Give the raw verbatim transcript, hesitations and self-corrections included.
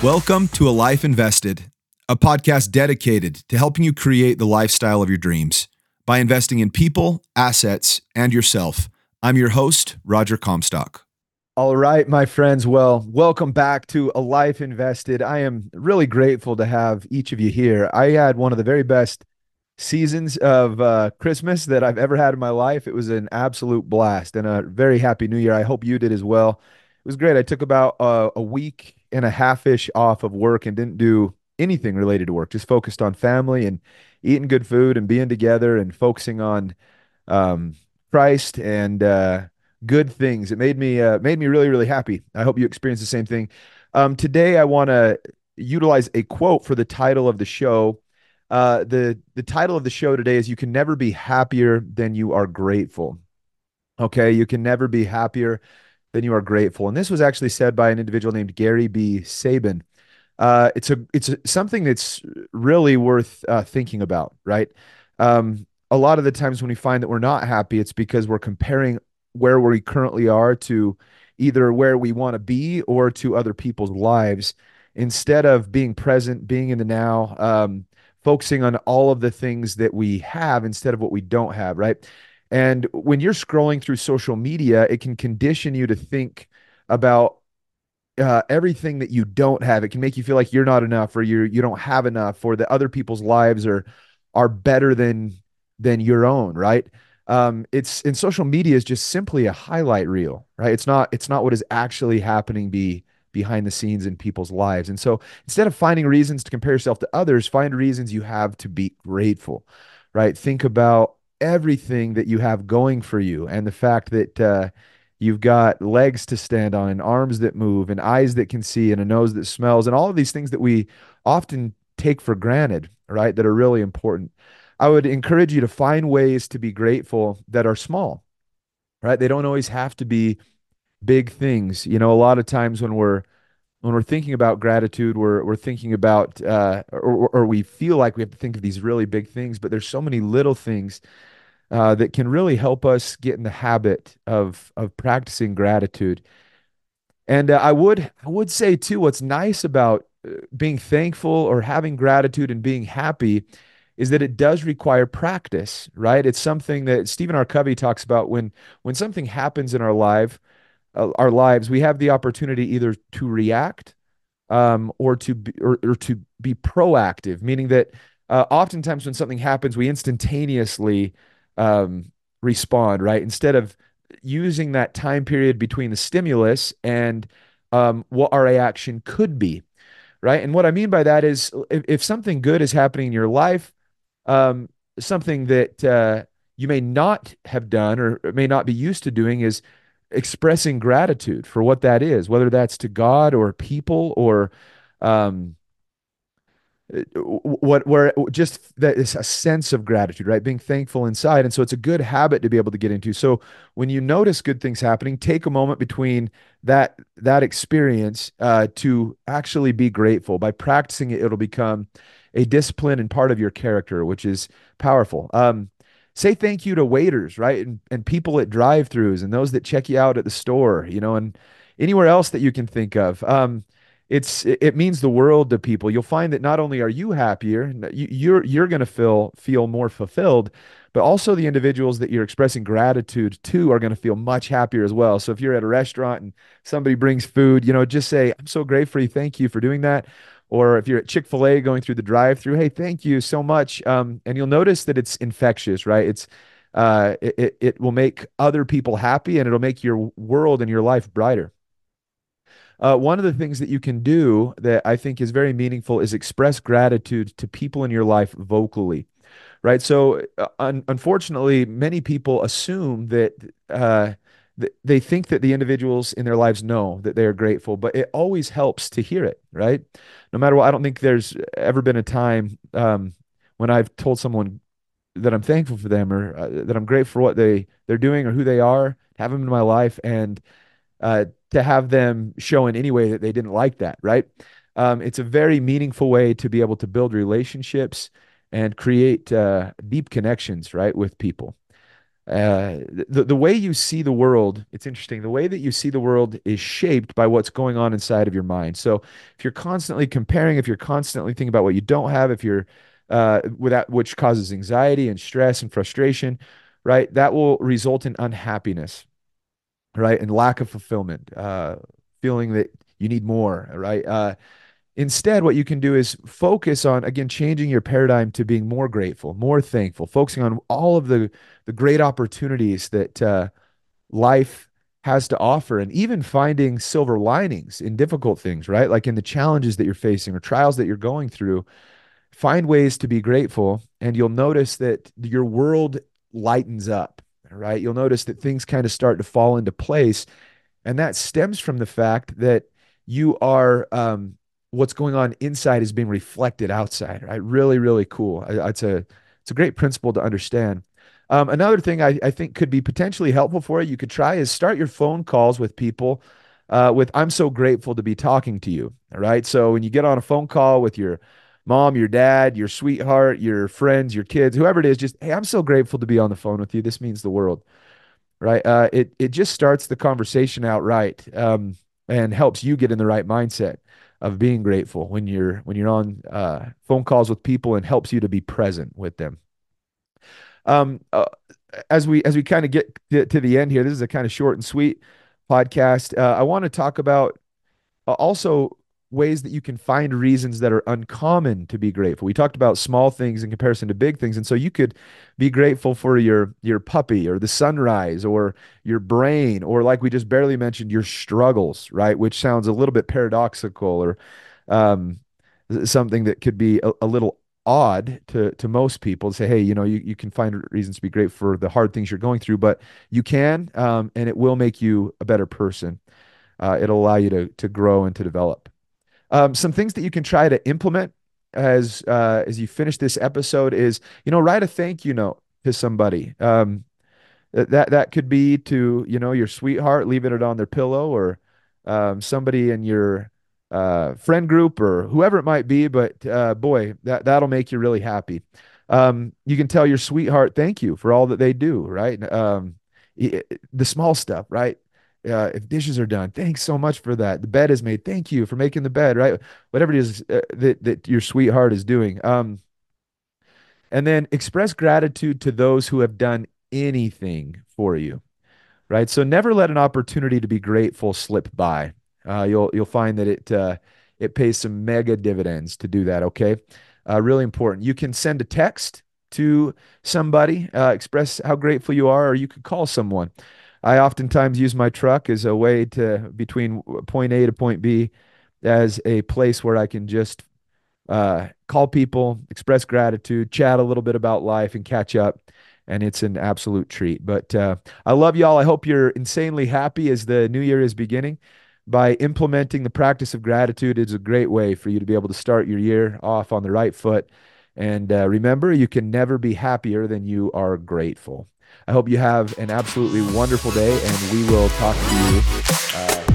Welcome to A Life Invested, a podcast dedicated to helping you create the lifestyle of your dreams by investing in people, assets, and yourself. I'm your host, Roger Comstock. All right, my friends. Well, welcome back to A Life Invested. I am really grateful to have each of you here. I had one of the very best seasons of uh, Christmas that I've ever had in my life. It was an absolute blast and a very happy new year. I hope you did as well. It was great. I took about uh, a week and a half-ish off of work and didn't do anything related to work, just focused on family and eating good food and being together and focusing on um, Christ and uh, good things. It made me uh, made me really, really happy. I hope you experience the same thing. Um, today, I want to utilize a quote for the title of the show. Uh, the the title of the show today is "You Can Never Be Happier Than You Are Grateful." Okay, you can never be happier than you are grateful. And this was actually said by an individual named Gary B. Sabin. Uh, it's a it's a, something that's really worth uh, thinking about, right? Um, a lot of the times when we find that we're not happy, it's because we're comparing where we currently are to either where we want to be or to other people's lives, instead of being present, being in the now, um, focusing on all of the things that we have instead of what we don't have, right? And when you're scrolling through social media, it can condition you to think about uh, everything that you don't have. It can make you feel like you're not enough, or you you don't have enough, or that other people's lives are are better than than your own, right? Um, it's and social media is just simply a highlight reel, right? It's not it's not what is actually happening be behind the scenes in people's lives. And so instead of finding reasons to compare yourself to others, find reasons you have to be grateful, right? Think about everything that you have going for you and the fact that uh, you've got legs to stand on and arms that move and eyes that can see and a nose that smells and all of these things that we often take for granted, right? That are really important. I would encourage you to find ways to be grateful that are small, right? They don't always have to be big things. You know, a lot of times when we're when we're thinking about gratitude, we're we're thinking about uh, or, or we feel like we have to think of these really big things, but there's so many little things uh, that can really help us get in the habit of of practicing gratitude. And uh, I would I would say too, what's nice about uh, being thankful or having gratitude and being happy is that it does require practice, right? It's something that Stephen R. Covey talks about when when something happens in our life, uh, our lives, we have the opportunity either to react um, or to be, or, or to be proactive, meaning that uh, oftentimes when something happens, we instantaneously um, respond, right? Instead of using that time period between the stimulus and um, what our reaction could be, right? And what I mean by that is if, if something good is happening in your life, um, something that uh, you may not have done or may not be used to doing is expressing gratitude for what that is, whether that's to God or people or um, what where just that is a sense of gratitude, right? Being thankful inside. And so it's a good habit to be able to get into. So when you notice good things happening, take a moment between that that experience uh, to actually be grateful. By practicing it, it'll become a discipline and part of your character, which is powerful. Um, say thank you to waiters, right? And and people at drive-throughs and those that check you out at the store, you know, and anywhere else that you can think of. Um, it's it means the world to people. You'll find that not only are you happier, you, you're you're going to feel feel more fulfilled, but also the individuals that you're expressing gratitude to are going to feel much happier as well. So if you're at a restaurant and somebody brings food, you know, just say, "I'm so grateful for you. Thank you for doing that." Or if you're at Chick-fil-A going through the drive-through, "Hey, thank you so much." Um, and you'll notice that it's infectious, right? It's uh, it, it it will make other people happy, and it'll make your world and your life brighter. Uh, one of the things that you can do that I think is very meaningful is express gratitude to people in your life vocally, right? So, uh, un unfortunately, many people assume that uh, th they think that the individuals in their lives know that they are grateful, but it always helps to hear it, right? No matter what, I don't think there's ever been a time um, when I've told someone that I'm thankful for them or uh, that I'm grateful for what they they're doing or who they are, have them in my life, and uh, to have them show in any way that they didn't like that, right? Um, it's a very meaningful way to be able to build relationships and create uh, deep connections, right, with people. Uh, the, the way you see the world, it's interesting. The way that you see the world is shaped by what's going on inside of your mind. So if you're constantly comparing, if you're constantly thinking about what you don't have, if you're uh, without, which causes anxiety and stress and frustration, right? That will result in unhappiness, right? And lack of fulfillment, uh, feeling that you need more, right? Uh, Instead, what you can do is focus on, again, changing your paradigm to being more grateful, more thankful, focusing on all of the, the great opportunities that uh, life has to offer, and even finding silver linings in difficult things, right? Like in the challenges that you're facing or trials that you're going through, find ways to be grateful, and you'll notice that your world lightens up, right? You'll notice that things kind of start to fall into place, and that stems from the fact that you are, um, what's going on inside is being reflected outside, right? Really, really cool. I, it's a, it's a great principle to understand. Um, another thing I, I think could be potentially helpful for you, you could try is start your phone calls with people uh, with, I'm so grateful to be talking to you. All right. So when you get on a phone call with your mom, your dad, your sweetheart, your friends, your kids, whoever it is, just, hey, I'm so grateful to be on the phone with you. This means the world, right? Uh, it it just starts the conversation out right, um, and helps you get in the right mindset of being grateful when you're when you're on uh, phone calls with people, and helps you to be present with them. Um, uh, as we as we kind of get to, to the end here, this is a kind of short and sweet podcast. Uh, I want to talk about uh, also ways that you can find reasons that are uncommon to be grateful. We talked about small things in comparison to big things, and so you could be grateful for your your puppy, or the sunrise, or your brain, or like we just barely mentioned, your struggles, right? Which sounds a little bit paradoxical, or um, something that could be a, a little odd to to most people to say, hey, you know, you, you can find reasons to be grateful for the hard things you're going through, but you can, um, and it will make you a better person. Uh, it'll allow you to to grow and to develop. Um, some things that you can try to implement as uh, as you finish this episode is, you know, write a thank you note to somebody. Um, that that could be to, you know, your sweetheart, leaving it on their pillow, or um, somebody in your uh, friend group, or whoever it might be. But uh, boy, that that'll make you really happy. Um, you can tell your sweetheart thank you for all that they do, right? Um, the small stuff, right? Uh, if dishes are done, thanks so much for that. The bed is made, thank you for making the bed, right? Whatever it is uh, that that your sweetheart is doing. Um, and then express gratitude to those who have done anything for you, right? So never let an opportunity to be grateful slip by. Uh, you'll you'll find that it uh, it pays some mega dividends to do that. Okay, uh, really important. You can send a text to somebody, uh, express how grateful you are, or you could call someone. I oftentimes use my truck as a way to between point A to point B, as a place where I can just uh, call people, express gratitude, chat a little bit about life, and catch up. And it's an absolute treat. But uh, I love y'all. I hope you're insanely happy as the new year is beginning. By implementing the practice of gratitude, it's a great way for you to be able to start your year off on the right foot. And uh, remember, you can never be happier than you are grateful. I hope you have an absolutely wonderful day, and we will talk to you uh,